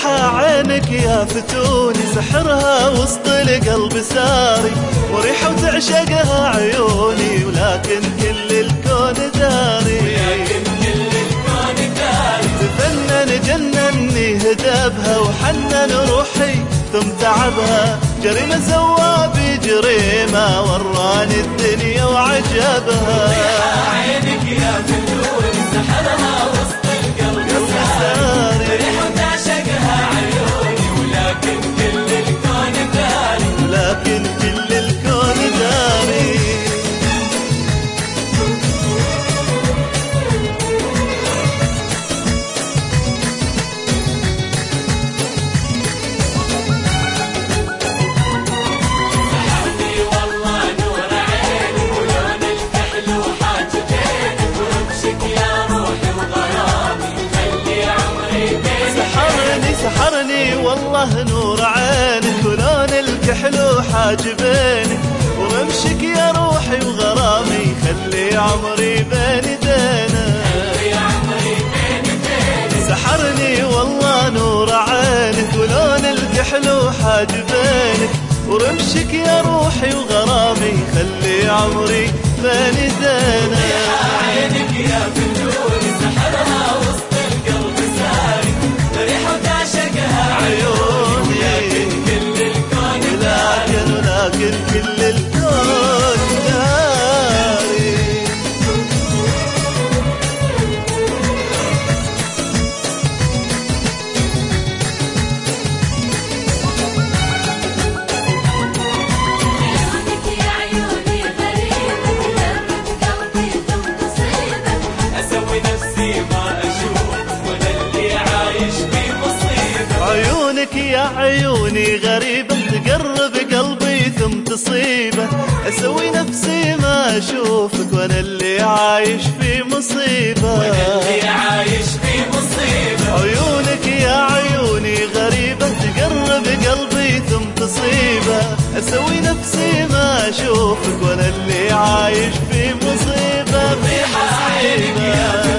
ريحة عينك يا فتوني سحرها وسط القلب ساري، وريحة وتعشقها عيوني ولكن كل الكون داري. تفنن جنني هدابها وحنن روحي ثم تعبها، جريمة سوى جريمة وراني الدنيا وعجبها. عينك يا فتوني سحرها وسط القلب ساري، ريحة تعشقها عيوني ولكن كل الكون داري. ولكن كل الكون داري. سحرني والله نور عينك ولون الكحل حاجبينك، ورمشك يا روحي وغرامي خلي عمري بين ايدينا. سحرني والله نور عينك ولون الكحل حاجبينك، ورمشك يا روحي وغرامي خلي عمري بين ايدينا. عينك يا فتوني سحرها وسط القلب ساري، ريحة تعشقها عيوني ولكن كل الكون داري. ولكن كل الكون داري. عيونك يا عيوني غريبة تلمت قلبي ثم تصيبك، أسوي نفسي ما أشوف وأنا اللي عايش في مصيبة. عيونك يا عيوني غريبة تقرب قلبي ثم تصيبه، أسوي نفسي ما أشوفك وأنا اللي عايش في مصيبة. اللي عايش في مصيبة. عيونك يا عيوني غريبة تقرب قلبي ثم تصيبه، أسوي نفسي ما أشوفك وأنا اللي عايش في مصيبة. في عينك يا مصيبة.